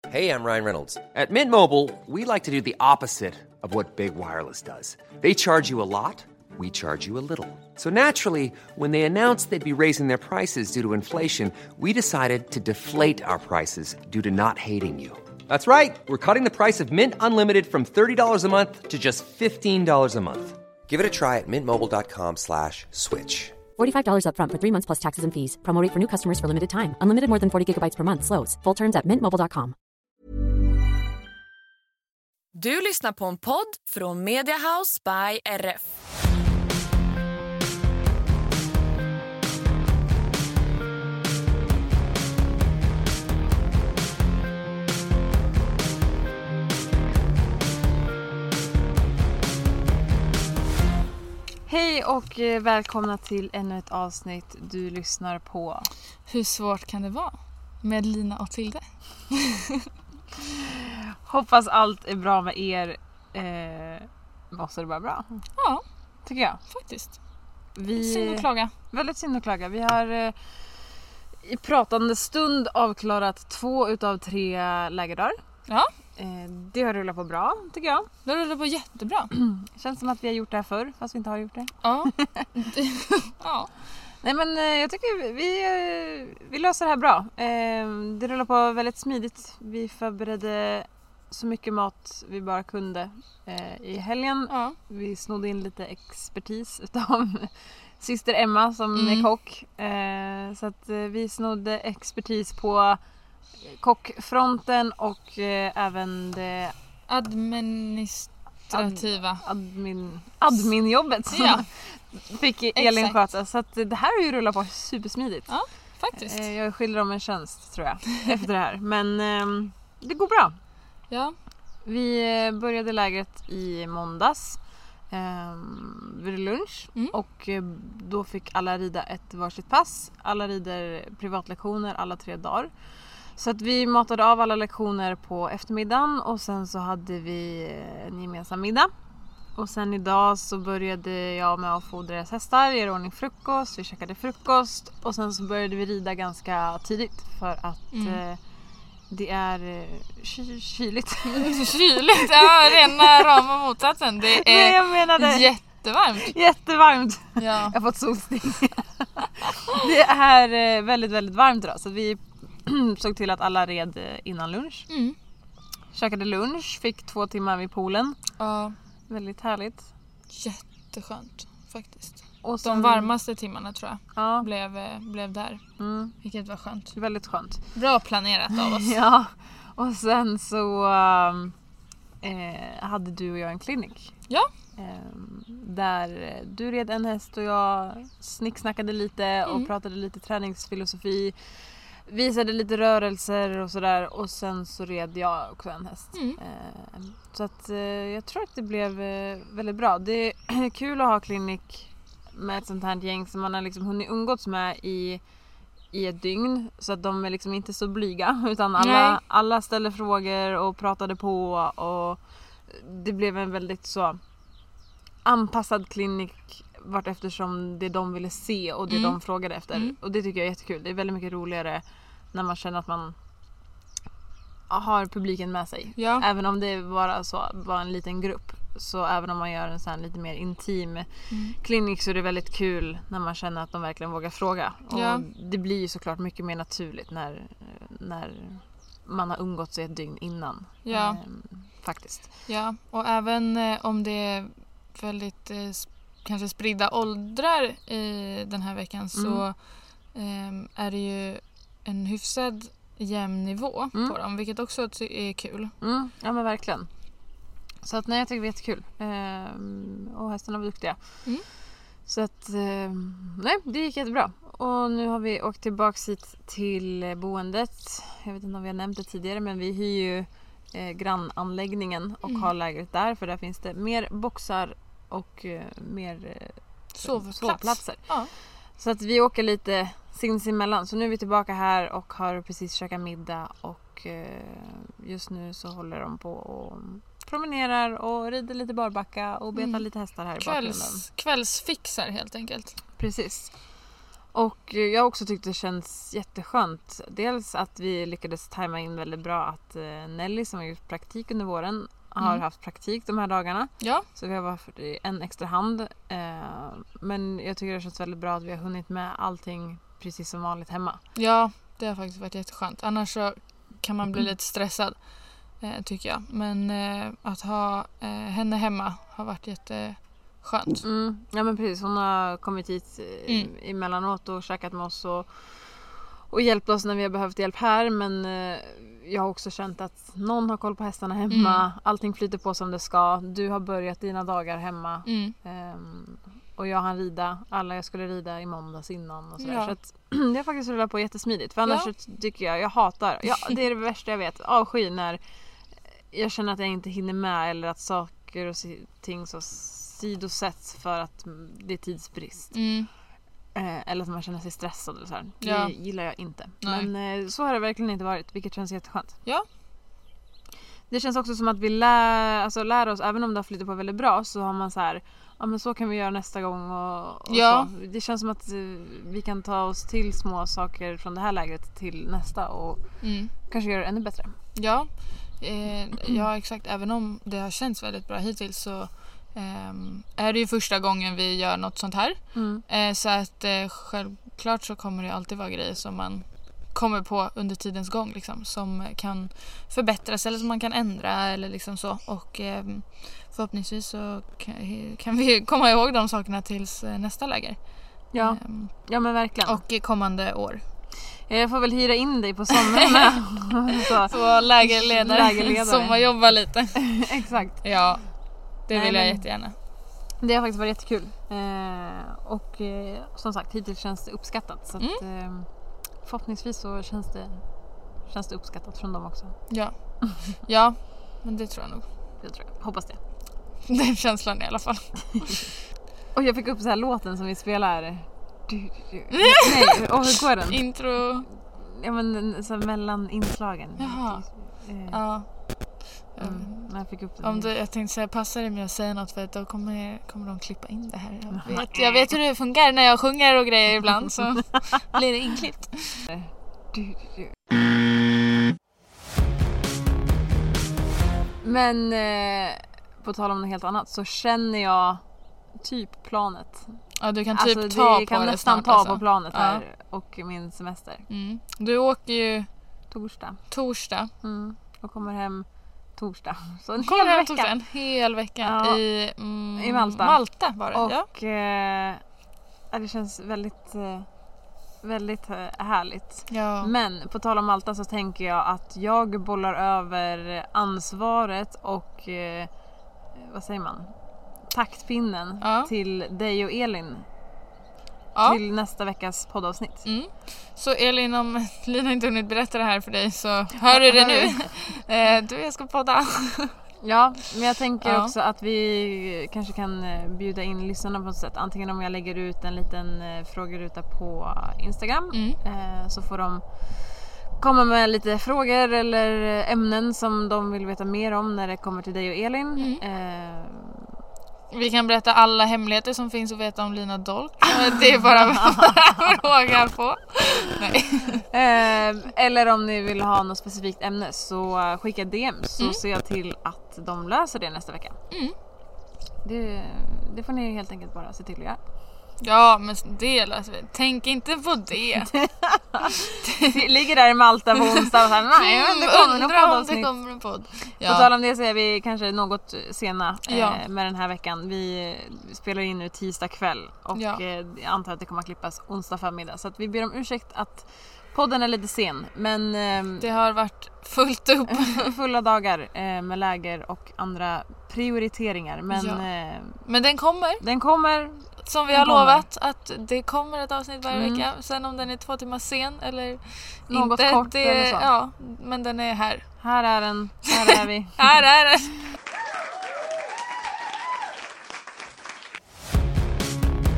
Hey, I'm Ryan Reynolds. At Mint Mobile, we like to do the opposite of what Big Wireless does. They charge you a lot, we charge you a little. So naturally, when they announced they'd be raising their prices due to inflation, we decided to deflate our prices due to not hating you. That's right. We're cutting the price of Mint Unlimited from $30 a month to just $15 a month. Give it a try at mintmobile.com/switch. $45 up front for 3 months plus taxes and fees. Promo rate for new customers for limited time. Unlimited more than 40 gigabytes per month. Slows full terms at mintmobile.com. Du lyssnar på en podd från Media House by RF. Hej och välkomna till ännu ett avsnitt du lyssnar på. Hur svårt kan det vara med Lina och Tilde? Hoppas allt är bra med er. Måste det vara bra? Ja, tycker jag. Faktiskt. Synd att klaga. Väldigt synd att klaga. Vi har i pratande stund avklarat 2 utav 3 lägerdagar. Ja. Det har rullat på bra, tycker jag. Det har rullat på jättebra. Känns som att vi har gjort det här förr, fast vi inte har gjort det. Ja. Ja. Nej, men jag tycker vi löser det här bra. Det rullar på väldigt smidigt. Vi förberedde så mycket mat vi bara kunde i helgen. Ja. Vi snodde in lite expertis utav syster Emma som är kock. Så att vi snodde expertis på kockfronten och även det administrativa adminjobbet. Ja. Fick Elin sköta. Så att det här har ju rullat på supersmidigt. Ja, faktiskt. Jag skyller om en tjänst, tror jag, efter det här. Men det går bra. Ja. Vi började lägret i måndags vid lunch. Och då fick alla rida ett varsitt pass. Alla rider privatlektioner alla 3 dagar. Så att vi matade av alla lektioner på eftermiddagen. Och sen så hade vi en gemensam middag. Och sen idag så började jag med att fodra deras hästar, göra ordning frukost, vi käkade frukost och sen så började vi rida ganska tidigt för att det är kyligt. Kyligt, ja, rena rama motsatsen. Det är jättevarmt. Jättevarmt. Ja. Jag har fått solsting. Det är väldigt, väldigt varmt idag så vi såg till att alla red innan lunch. Käkade lunch, fick 2 timmar vid poolen. Ja. Väldigt härligt. Jätteskönt faktiskt. Och sen, de varmaste timmarna tror jag ja. blev där. Vilket var skönt. Väldigt skönt. Bra planerat av oss. Ja. Och sen så hade du och jag en klinik. Ja. Där du red en häst och jag snicksnackade lite och pratade lite träningsfilosofi. Visade lite rörelser och sådär. Och sen så red jag också en häst. Så att jag tror att det blev väldigt bra. Det är kul att ha klinik med ett sånt här gäng som man har liksom hunnit umgås med i ett dygn. Så att de är liksom inte så blyga. Utan alla ställer frågor och pratade på. Och det blev en väldigt så anpassad klinik vart eftersom det de ville se och det de frågade efter. Och det tycker jag är jättekul. Det är väldigt mycket roligare när man känner att man har publiken med sig. Ja. Även om det var en liten grupp. Så även om man gör en sån här lite mer intim klinik så är det väldigt kul när man känner att de verkligen vågar fråga. Och det blir ju såklart mycket mer naturligt när man har umgått i ett dygn innan. Ja. Faktiskt. Ja, och även om det är väldigt kanske spridda åldrar i den här veckan så är det ju en hyfsad jämn nivå på dem, vilket också är kul. Ja, men verkligen. Så att nej, jag tycker det är jättekul. Och hästarna var duktiga. Så att nej, det gick jättebra. Och nu har vi åkt tillbaka hit till boendet. Jag vet inte om vi har nämnt det tidigare, men vi hyr ju grannanläggningen och har lägret där, för där finns det mer boxar och mer sovplatser. Ja. Så att vi åker lite sinsemellan. Så nu är vi tillbaka här och har precis käkat middag och just nu så håller de på och promenerar och rider lite barbacka och betar lite hästar här i bakgrunden. Kvällsfixar helt enkelt. Precis. Och jag också tyckte det känns jätteskönt. Dels att vi lyckades tajma in väldigt bra att Nelly som har gjort praktik under våren har haft praktik de här dagarna. Ja. Så vi har varit en extra hand. Men jag tycker det känns väldigt bra att vi har hunnit med allting precis som vanligt hemma. Ja, det har faktiskt varit jätteskönt. Annars så kan man bli lite stressad, tycker jag. Men att ha henne hemma har varit jätteskönt. Ja men precis, hon har kommit hit emellanåt och käkat med oss och hjälpt oss när vi har behövt hjälp här. Men jag har också känt att någon har koll på hästarna hemma. Allting flyter på som det ska. Du har börjat dina dagar hemma. Och jag hann rida. Jag skulle rida i måndags innan och sådär. Ja. Så att det har faktiskt rullat på jättesmidigt. För annars så tycker jag hatar. Det är det värsta jag vet. Avsky när jag känner att jag inte hinner med. Eller att saker och ting så sidosätts för att det är tidsbrist. Eller att man känner sig stressad eller så här. Det gillar jag inte. Nej. Men så har det verkligen inte varit, vilket känns jätteskönt. Ja. Det känns också som att vi lär oss, även om det har flyttat på väldigt bra, så har man så här, ja men så kan vi göra nästa gång och så. Det känns som att vi kan ta oss till små saker från det här lägret till nästa och kanske göra det ännu bättre. Ja. Ja, exakt. Även om det har känts väldigt bra hittills så är det ju första gången vi gör något sånt här. Så att självklart så kommer det alltid vara grejer som man kommer på under tidens gång liksom, som kan förbättras eller som man kan ändra eller liksom så. Och förhoppningsvis så kan vi komma ihåg de sakerna tills nästa läger. Ja, ja men verkligen. Och kommande år. Jag får väl hyra in dig på sommaren med. Så lägerledare som jobbar lite. Exakt. Ja, det vill jag jättegärna. Det har faktiskt varit jättekul. Och som sagt, hittills känns det uppskattat. Så att, förhoppningsvis så känns det uppskattat från dem också. Ja. Ja, men det tror jag nog. Det tror jag. Hoppas det. Den känslan i alla fall. Och jag fick upp så här låten som vi spelar. Nej, hur går den? Intro. Ja men så här mellan inslagen. Jaha. Ja. Jag fick upp den. Jag tänkte säga, passar det med att säga något för att då kommer de klippa in det här. Jag vet hur det funkar när jag sjunger och grejer ibland så blir det inklippt. Men på tal om något helt annat så känner jag typ planet. Ja, du kan typ alltså, ta på kan det nästan snart, ta alltså. på planet här och min semester. Du åker ju torsdag. Och kommer hem torsdag. Så en hel vecka i Malta. Malta var det. Och det känns väldigt väldigt härligt. Ja. Men på tal om Malta så tänker jag att jag bollar över ansvaret och vad säger man? Taktpinnen till dig och Elin. Till nästa veckas poddavsnitt. Så Elin, om Lina inte hunnit berätta det här för dig så hör du det nu. Jag ska podda. Ja, men jag tänker också att vi kanske kan bjuda in lyssnarna på något sätt. Antingen om jag lägger ut en liten frågeruta på Instagram så får de komma med lite frågor eller ämnen som de vill veta mer om när det kommer till dig och Elin. Vi kan berätta alla hemligheter som finns och veta om Lina Dolk. Det är bara fråga på. Nej. Eller om ni vill ha något specifikt ämne så skicka DM så ser jag till att de löser det nästa vecka. Det får ni helt enkelt bara se till att göra. Ja, men det löser vi. Tänk inte på det. Ligger där i Malta på onsdag och så här, nej, men det kommer en podd. Ja. På tal om det så är vi kanske något sena med den här veckan. Vi spelar in nu tisdag kväll och jag antar att det kommer att klippas onsdag förmiddag. Så att vi ber om ursäkt att podden är lite sen. Men det har varit fullt upp. Fulla dagar med läger och andra prioriteringar. Men den kommer. Som vi har lovat att det kommer ett avsnitt varje vecka. Sen om den är 2 timmar sen eller något inte, kort eller så. Ja, men den är här. Här är den. Här är vi. Här är den.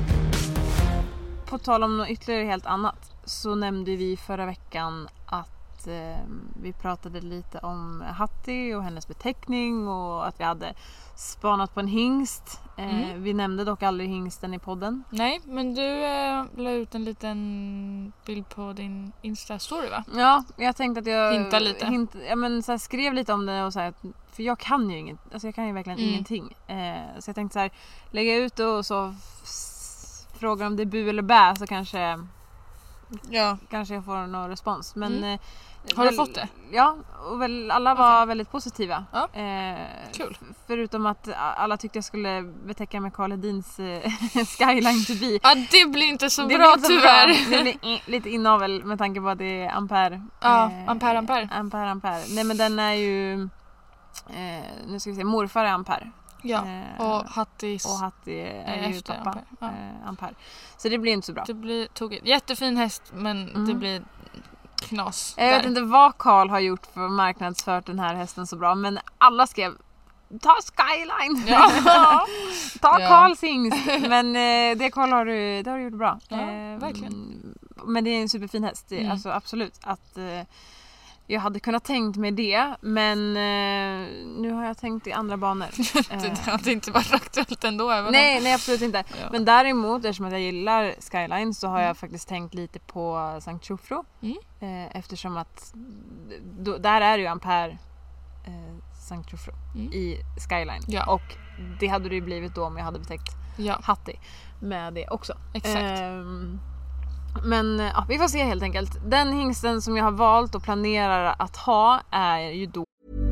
På tal om något ytterligare helt annat så nämnde vi förra veckan att att vi pratade lite om Hattie och hennes beteckning och att vi hade spanat på en hingst. Vi nämnde dock aldrig hingsten i podden. Nej, men du la ut en liten bild på din Insta-story, va? Ja, jag tänkte att jag hintar lite. Så här, skrev lite om det och så här, för jag kan ju inget, alltså jag kan ju verkligen ingenting. Så jag tänkte så här, lägga ut det och så fråga om det är bu eller bä, så kanske jag får någon respons. Men har du fått det? Ja, och alla var väldigt positiva. Ja. Kul. Förutom att alla tyckte jag skulle betäcka med Karl Hedins Skyline to be. Ja, det blir inte så bra tyvärr. Det blir lite inavel med tanke på att det är ampere. Ja, ampere. Nej, men den är ju nu ska vi se, morfar är ampere. Ja, och Hattie är ju efter pappa. ampere. Ja. Ampere. Så det blir inte så bra. Det blir tokigt. Jättefin häst, men det blir knas. Jag vet inte vad Karl har gjort för marknadsfört den här hästen så bra, men alla skrev ta Skyline. Ja. Ta Karls hingst. Men det Karl har du gjort bra. Ja, verkligen. Men det är en superfin häst. Alltså absolut att jag hade kunnat tänkt mig det, men nu har jag tänkt i andra banor. Det hade inte varit aktuellt ändå. Även nej, absolut inte. Ja. Men däremot, eftersom att jag gillar Skyline, så har jag faktiskt tänkt lite på Sankt Jofro. Eftersom att där är ju ampere Sankt Jofro i Skyline. Ja. Och det hade det ju blivit då om jag hade betäckt Hattie med det också. Exakt. Men vi får se helt enkelt. Den hingsten som jag har valt och planerar att ha är ju då.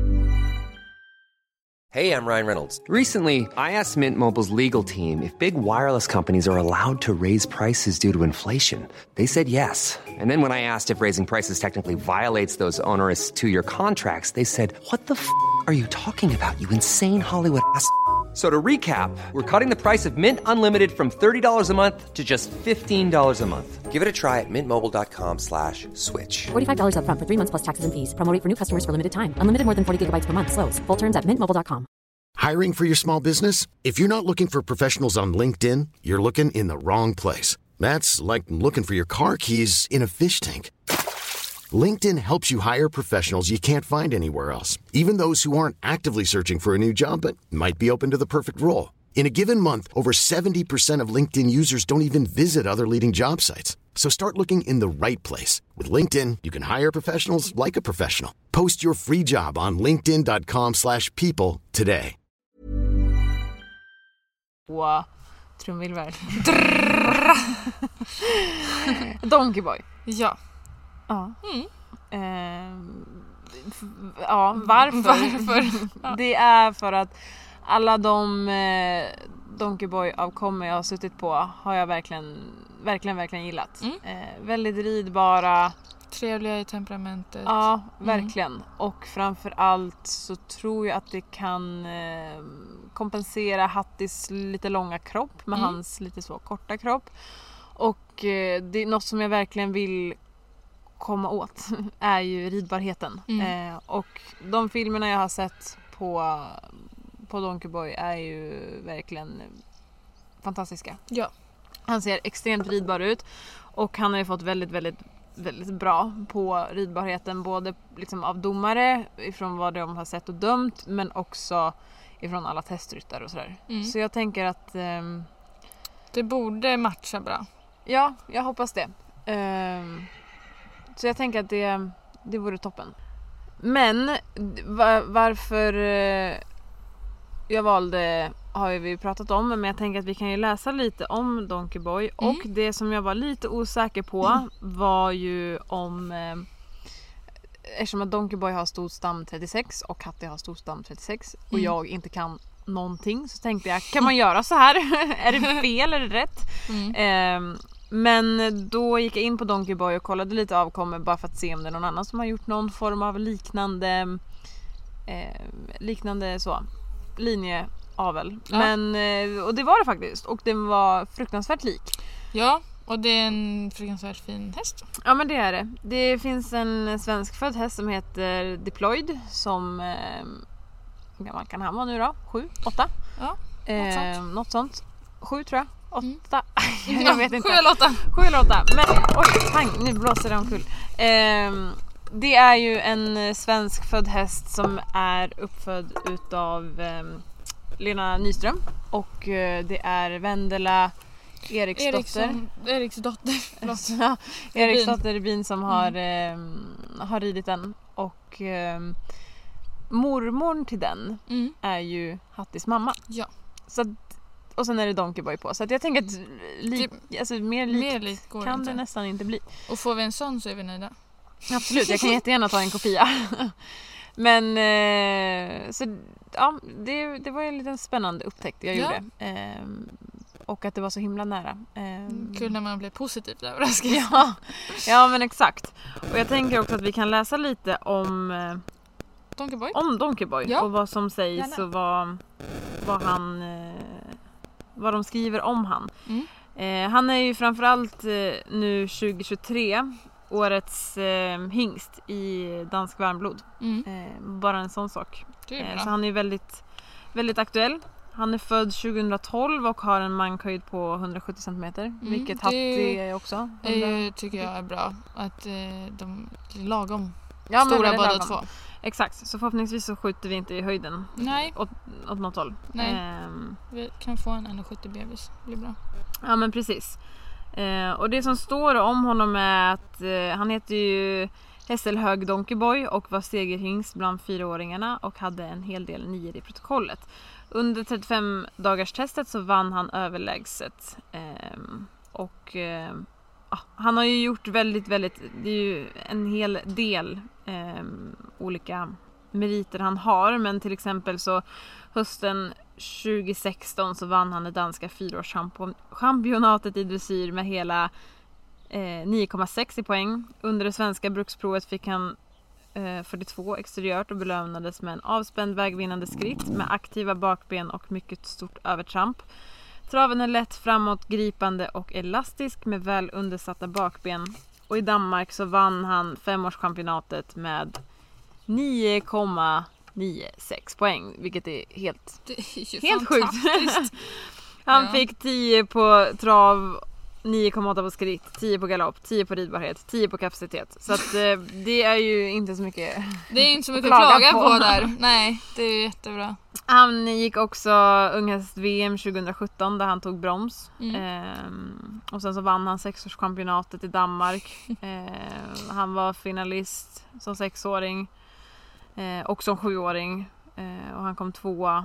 Hey, I'm Ryan Reynolds. Recently, I asked Mint Mobile's legal team if big wireless companies are allowed to raise prices due to inflation. They said yes. And then when I asked if raising prices technically violates those onerous 2-year contracts, they said, "What the are you talking about, you insane Hollywood ass?" So to recap, we're cutting the price of Mint Unlimited from $30 a month to just $15 a month. Give it a try at mintmobile.com/switch. $45 up front for 3 months plus taxes and fees. Promo rate for new customers for limited time. Unlimited more than 40 gigabytes per month slows. Full terms at mintmobile.com. Hiring for your small business? If you're not looking for professionals on LinkedIn, you're looking in the wrong place. That's like looking for your car keys in a fish tank. LinkedIn helps you hire professionals you can't find anywhere else, even those who aren't actively searching for a new job but might be open to the perfect role. In a given month, over 70% of LinkedIn users don't even visit other leading job sites. So start looking in the right place. With LinkedIn, you can hire professionals like a professional. Post your free job on linkedin.com/people today. Wow, trumvirvel. Donkey Boy. Ja. Ja. Varför? Ja. Det är för att alla de Donkey Boy-avkommor jag har suttit på har jag verkligen gillat. Väldigt ridbara. Trevliga i temperamentet. Ja, verkligen. Och framförallt så tror jag att det kan kompensera Hatties lite långa kropp med hans lite så korta kropp. Och det är något som jag verkligen vill komma åt är ju ridbarheten. Och de filmerna jag har sett på Donkey Boy är ju verkligen fantastiska. Ja. Han ser extremt ridbar ut och han har ju fått väldigt, väldigt, väldigt bra på ridbarheten, både liksom av domare ifrån vad de har sett och dömt, men också ifrån alla testryttare och sådär. Så jag tänker att det borde matcha bra. Ja, jag hoppas det. Så jag tänker att det vore toppen. Men varför jag valde har vi pratat om, men jag tänker att vi kan ju läsa lite om Donkey Boy. Och det som jag var lite osäker på var ju om eftersom att Donkey Boy har storstam 36 och Hattie har storstam 36 och jag inte kan någonting, så tänkte jag, kan man göra så här? Är det fel eller rätt? Men då gick jag in på Donkey Boy och kollade lite avkommor bara för att se om det är någon annan som har gjort någon form av liknande så linjeavel. Ja. Men och det var det faktiskt, och den var fruktansvärt lik. Ja, och det är en fruktansvärt fin häst. Ja, men det är det. Det finns en svenskfödd häst som heter Deployed som hur gammal kan han vara nu då? 7? 8? Ja, något sånt. 7 tror jag. 8. Jag vet inte. 7 eller 8. 7 eller 8. Men oj, pang, nu blåser det omkull. det är ju en svensk född häst som är uppfödd utav Lena Nyström. Och det är Vendela Eriksdotter. Eriksdotter Rubin som har ridit den. Och mormor till den är ju Hattis mamma. Ja. Så att, och sen är det Donkey Boy på. Så att jag tänker att mer likt går kan inte. det nästan inte bli. Och får vi en sån så är vi nöjda. Absolut, jag kan jättegärna ta en kopia. Men så ja, det var en liten spännande upptäckt jag gjorde. Och att det var så himla nära. Kul när man blir positivt överraskad. Ja, men exakt. Och jag tänker också att vi kan läsa lite om Donkey Boy Ja. och vad som sägs och vad de skriver om han. Han är ju framförallt nu 2023 årets hingst i dansk varmblod. Bara en sån sak. Så han är väldigt, väldigt aktuell. Han är född 2012 och har en mankhöjd på 170 cm. Vilket Hatti är också. Det tycker jag är bra. Att de är lagom stora båda lagom. två. Exakt, så förhoppningsvis så skjuter vi inte i höjden. Nej. Åt något håll. Nej. Vi kan få en 1,70 bebis. Det blir bra. Ja, men precis. Och det som står om honom är att han heter ju Hässelhög Donkey Boy och var segerhingst bland 4-åringarna och hade en hel del 9 i protokollet. Under 35 dagars testet så vann han överlägset. Han har ju gjort väldigt, det är ju en hel del olika meriter han har, men till exempel så hösten 2016 så vann han det danska 4-årschampionatet i dressyr med hela 9,6 i poäng. Under det svenska bruksprovet fick han 42 exteriört och belönades med en avspänd vägvinnande skritt med aktiva bakben och mycket stort övertramp. Traven är lätt framåt, gripande och elastisk med väl undersatta bakben. Och i Danmark så vann han 5-årschampionatet med 9,96 poäng, vilket är helt sjukt. Han fick 10 på trav, 9,8 på skritt, 10 på galopp, 10 på ridbarhet, 10 på kapacitet. Så att det är ju inte så mycket. Det är inte så mycket att klaga på där. Nej, det är jättebra. Han gick också unghäst-VM 2017 där han tog brons. Och sen så vann han 6-årschampionatet i Danmark. Han var finalist som 6-åring och som 7-åring. Och han kom 2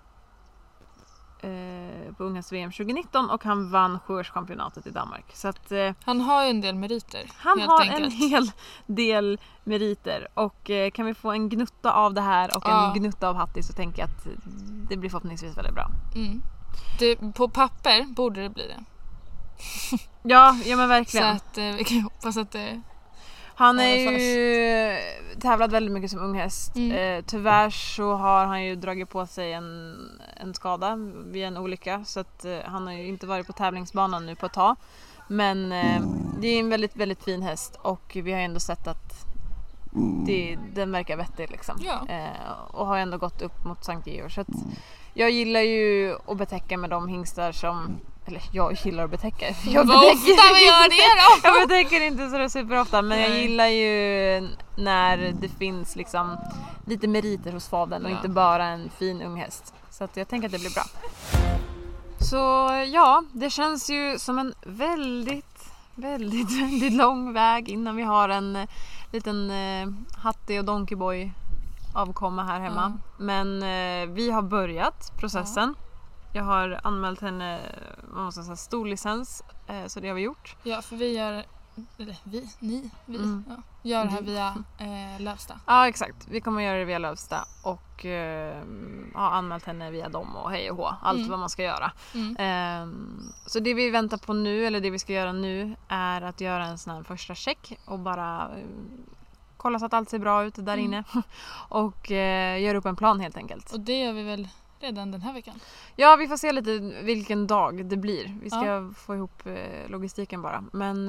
på unghäst-VM 2019 och han vann 7-årschampionatet i Danmark. Så att, han har ju en del meriter. Han har en hel del meriter och kan vi få en gnutta av det här och en gnutta av Hatti så tänker jag att det blir förhoppningsvis väldigt bra. På papper borde det bli det. Ja men verkligen. Så att vi kan hoppas att det. Han är ju tävlat väldigt mycket som unghäst. Tyvärr så har han ju dragit på sig en skada vid en olycka. Så att han har ju inte varit på tävlingsbanan nu på ett tag. Men det är en väldigt, väldigt fin häst. Och vi har ändå sett att den verkar vettig liksom. Och har ändå gått upp mot Sankt Georg. Så att jag gillar ju att betäcka med de hingstar som. Eller jag gillar att betäcka. Vad ofta vi gör det då? Jag betäcker inte så superofta. Men jag gillar ju när det finns liksom lite meriter hos faden och inte bara en fin ung häst. Så att jag tänker att det blir bra. Så ja, det känns ju som en väldigt, väldigt, väldigt lång väg innan vi har en liten Hatti och Donkey Boy avkomma här hemma. Men vi har börjat processen. Jag har anmält henne storlicens, så det har vi gjort. Ja, för vi gör, eller ni gör det här via Lövsta. Ja, exakt. Vi kommer att göra det via Lövsta och har anmält henne via dem och hej och hå. Allt vad man ska göra. Så det vi väntar på nu, eller det vi ska göra nu, är att göra en sån här första check och bara kolla så att allt ser bra ut där inne. Och göra upp en plan helt enkelt. Och det gör vi väl redan den här veckan? Ja, vi får se lite vilken dag det blir. Vi ska få ihop logistiken bara. Men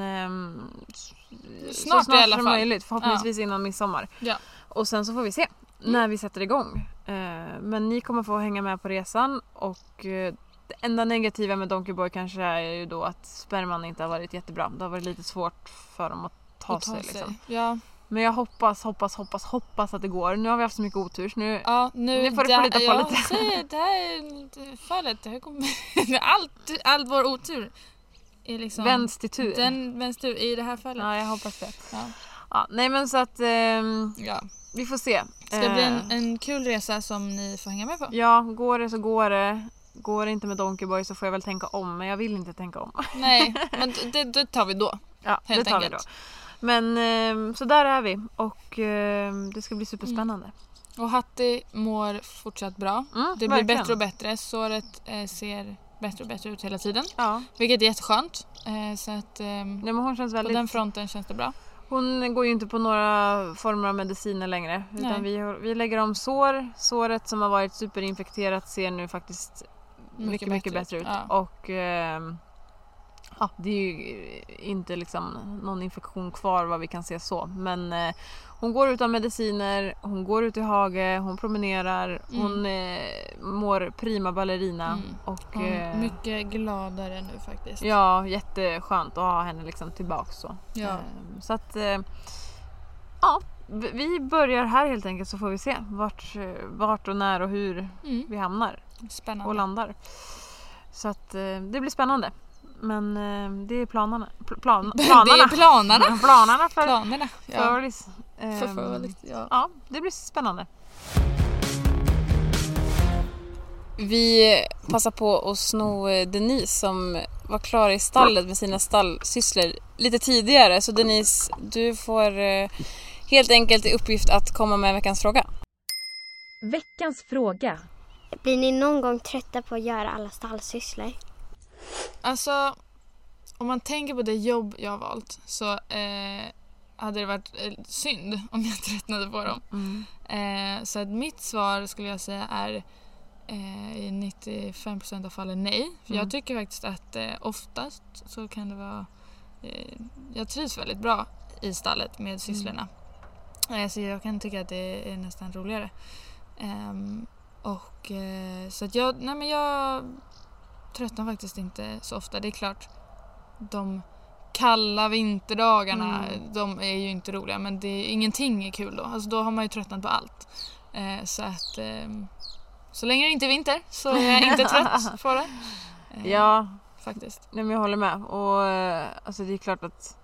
snart i alla fall. Möjligt, förhoppningsvis innan midsommar. Ja. Och sen så får vi se när vi sätter igång. Men ni kommer få hänga med på resan. Och det enda negativa med Donkey Boy kanske är ju då att sperman inte har varit jättebra. Det har varit lite svårt för dem att ta sig. Liksom. Ja. Men jag hoppas att det går. Nu har vi haft så mycket otur. Nu får du få lita på lite. Säger, det här är fallet. Det här kommer allt vår otur är liksom vänds till tur. Den vänds till i det här fallet. Ja, jag hoppas det. Ja. Nej men så att vi får se. Ska det bli en kul resa som ni får hänga med på? Ja, går det så går det. Går det inte med Donkey Boy så får jag väl tänka om. Men jag vill inte tänka om. Nej, men det tar vi då. Ja, det tar vi då. Men så där är vi. Och det ska bli superspännande. Och Hattie mår fortsatt bra. Det blir verkligen bättre och bättre. Såret ser bättre och bättre ut hela tiden. Ja. Vilket är jätteskönt. Så att men hon känns väldigt... på den fronten känns det bra. Hon går ju inte på några former av mediciner längre. Utan vi lägger om såret som har varit superinfekterat ser nu faktiskt mycket bättre ut. Ja. Och det är ju inte liksom någon infektion kvar vad vi kan se så. Men hon går utan mediciner, hon går ut i hage, hon promenerar, hon mår prima ballerina. Och hon är mycket gladare nu faktiskt. Ja, jätteskönt att ha henne liksom tillbaka så. Ja. Så att vi börjar här helt enkelt så får vi se vart och när och hur vi hamnar. Spännande. Och landar. Så att det blir spännande. Men det är planerna. Planerna. Det är planerna. Planerna för Furlis. Ja, det blir spännande. Vi passar på att sno Denise som var klar i stallet med sina stallsysslor lite tidigare. Så Denise, du får helt enkelt i uppgift att komma med veckans fråga. Veckans fråga. Blir ni någon gång trötta på att göra alla stallsysslor? Alltså, om man tänker på det jobb jag har valt så hade det varit synd om jag tröttnade på dem. Så att mitt svar skulle jag säga är i 95% av fallen nej. För jag tycker faktiskt att oftast så kan det vara... jag trivs väldigt bra i stallet med sysslorna. Så jag kan tycka att det är nästan roligare. Så att jag tröttnar faktiskt inte så ofta. Det är klart, de kalla vinterdagarna, de är ju inte roliga. Men ingenting är kul då. Alltså då har man ju tröttnat på allt. Så att så länge det inte är vinter så är jag inte trött på det. Ja, faktiskt. Nej, men jag håller med. Och alltså det är klart att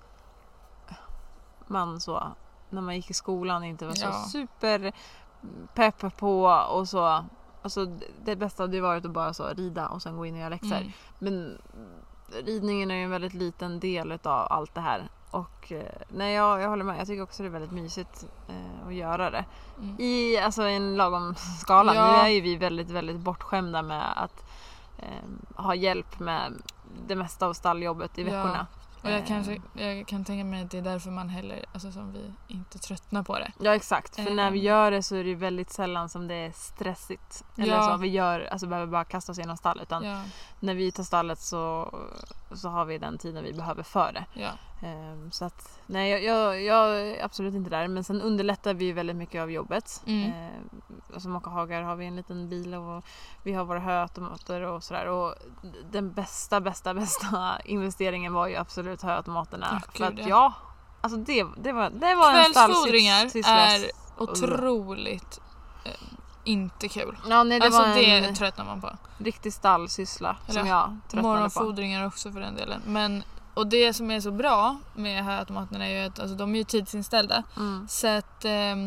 man så när man gick i skolan inte var så super pepp på och så. Alltså det bästa hade ju varit att bara så rida och sen gå in och göra läxor. Men ridningen är ju en väldigt liten del av allt det här. Och nej, jag håller med. Jag tycker också det är väldigt mysigt att göra det. I en lagom skala. Nu är ju vi väldigt, väldigt bortskämda med att ha hjälp med det mesta av stalljobbet i veckorna. Och jag kan tänka mig att det är därför man heller, alltså som vi inte tröttnar på det. Ja, exakt. För när vi gör det så är det väldigt sällan som det är stressigt. Eller så vi behöver bara kasta oss genom stallet. Utan när vi tar stallet så har vi den tiden vi behöver för det. Ja. Så att, nej, jag är absolut inte där. Men sen underlättar vi väldigt mycket av jobbet. Som Mockahagar har vi en liten bil och vi har våra höautomater och sådär. Och den bästa investeringen var ju absolut höautomaterna. För att alltså det var en kvällsfodringar är otroligt inte kul. Ja, nej, det tröttnar man på. Riktig stallsyssla som jag tröttnade på. Morgonfodringar också för den delen. Och det som är så bra med höautomaterna är ju att alltså, de är ju tidsinställda. Så att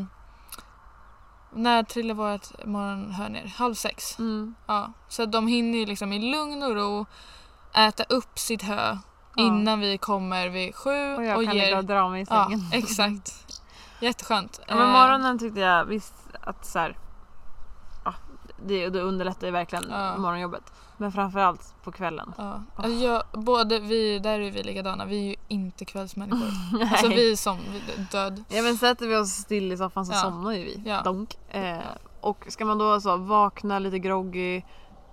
när trillar vårt morgonhör ner? 5:30. Ja, så att de hinner ju liksom i lugn och ro äta upp sitt hö innan vi kommer vid 7 och jag kan ligga och dra mig i sängen. Ja, exakt. Jätteskönt. Men morgonen tyckte jag visst att så här, det underlättar ju verkligen morgonjobbet. Men framförallt på kvällen. Ja. Alltså där är vi likadana. Vi är ju inte kvällsmänniskor. Alltså vi som död. Ja, men sätter vi oss still i soffan så somnar ju vi. Ja. Donk. Och ska man då så vakna lite groggy,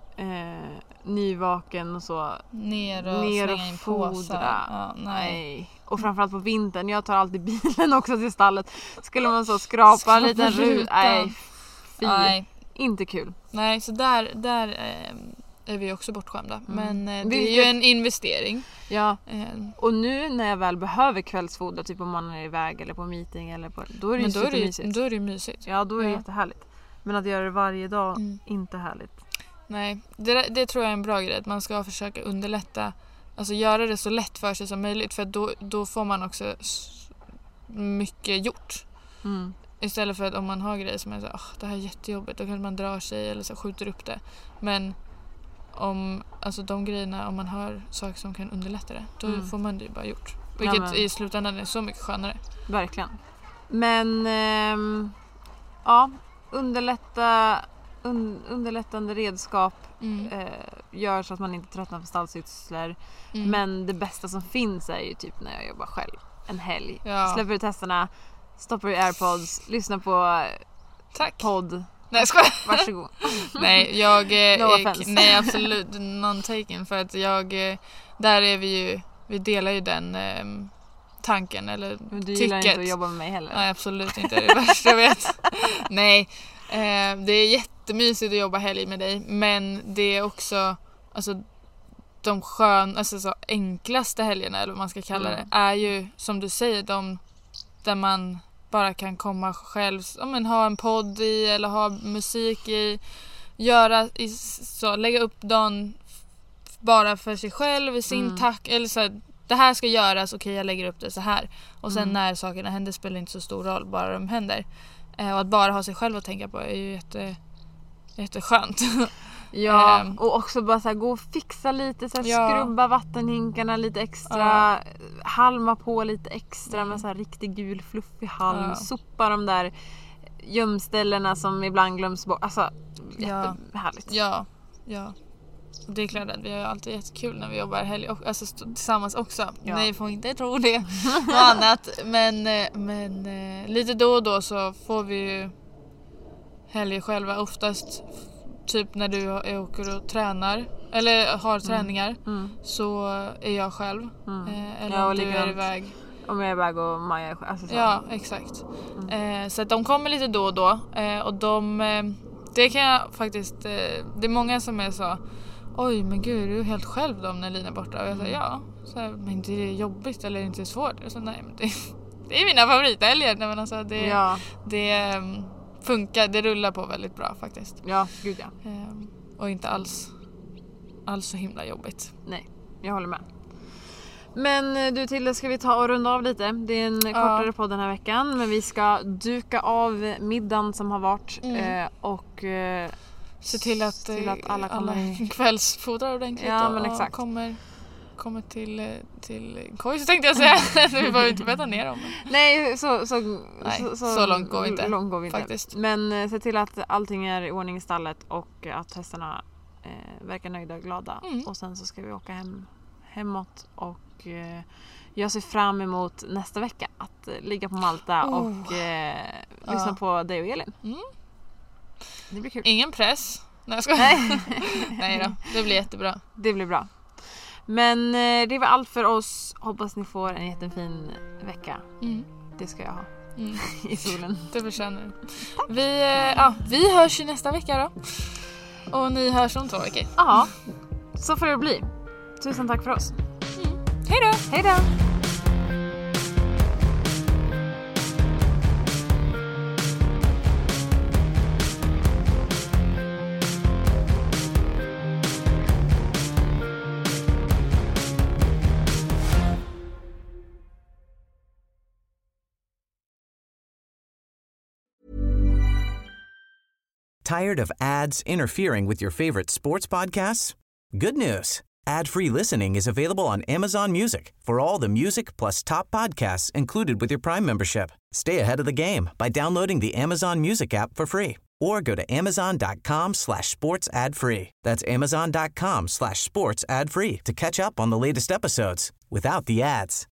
nyvaken och så ner och fodra. Ja, nej. Och framförallt på vintern. Jag tar alltid bilen också till stallet. Skulle man så skrapa en liten ruta. Nej. Inte kul. Nej, så där är vi också bortskämda. Men det är ju en investering. Ja, och nu när jag väl behöver kvällsfoder, typ om man är iväg eller på meeting eller på, då är det ju supermysigt. Då är det mysigt. Ja, då är det jättehärligt. Men att göra det varje dag, inte härligt. Nej, det tror jag är en bra grej. Att man ska försöka underlätta, alltså göra det så lätt för sig som möjligt. För då får man också mycket gjort. Istället för att om man har grejer som är så det här är jättejobbigt, då kanske man drar sig eller så skjuter upp det. Men alltså de grejerna, om man har saker som kan underlätta det, då får man det ju bara gjort. Vilket i slutändan är så mycket skönare. Verkligen. Men underlättande redskap gör så att man inte tröttnar på stallsysslor. Men det bästa som finns är ju typ när jag jobbar själv en helg. Släpper ut hästarna, stoppar i AirPods, lyssnar på podd. Nej, skojar. Varsågod. Nej, nej, absolut non-taken, för att där är vi delar ju den tanken eller men du tycket. gillar inte att jobba med mig heller. Nej, absolut inte, det är det värsta jag vet. Nej, det är jättemysigt att jobba helg med dig, men det är också alltså de så enklaste helgerna eller vad man ska kalla det, är ju som du säger där man bara kan komma själv, ha en podd i eller ha musik i, lägga upp dagen bara för sig själv i sin tack, eller så här, det här ska göras, okej, jag lägger upp det så här, och sen när sakerna händer spelar inte så stor roll, bara de händer. Och att bara ha sig själv att tänka på är ju jätteskönt. Ja, och också bara så här, gå och fixa lite, så här, skrubba vattenhinkarna lite extra, halma på lite extra med så här riktig gul fluffig halm, sopa de där gömställena som ibland glöms bort. Alltså, jättehärligt. Ja. Det är klart att vi har alltid jättekul när vi jobbar helg, alltså tillsammans också. Ja. Nej, får inte tro det. Något annat. Men lite då och då så får vi ju helger själva, oftast typ när du åker och tränar eller har träningar, så är jag själv. Eller om du är iväg. Om jag är iväg och Maja är själv. Alltså så. Ja, exakt. Så att de kommer lite då och då. Och det kan jag faktiskt, det är många som är så, oj men gud, du är helt själv då när Lina är borta. Och jag säger men inte det är jobbigt eller inte svårt. Jag säger, nej, men det är mina favorithelger. Men alltså, det funkar, det rullar på väldigt bra faktiskt. Ja, gud ja. Och inte alls så himla jobbigt. Nej, jag håller med. Men du, Tilde, ska vi ta och runda av lite? Det är en kortare podd den här veckan, men vi ska duka av middagen som har varit och se till att alla kvällsfodrar ordentligt men exakt. kommer till koj, så tänkte jag säga. Vi behöver inte bädda ner dem. Nej, så långt går vi inte. Faktiskt. Men se till att allting är i ordning i stallet och att hästarna verkar nöjda och glada. Och sen så ska vi åka hemåt och jag ser fram emot nästa vecka att ligga på Malta och lyssna på dig och Elin. Det blir kul. Ingen press. Nej då, det blir jättebra. Det blir bra. Men det var allt för oss. Hoppas ni får en jättefin vecka. Det ska jag ha. I solen. Det förtjänar du. Vi hörs ju nästa vecka då. Och ni hörs om 2 veckor. Ja, så får det bli. Tusen tack för oss. Hej då! Hej då! Tired of ads interfering with your favorite sports podcasts? Good news. Ad-free listening is available on Amazon Music for all the music plus top podcasts included with your Prime membership. Stay ahead of the game by downloading the Amazon Music app for free or go to amazon.com/sports ad free. That's amazon.com/sports ad free to catch up on the latest episodes without the ads.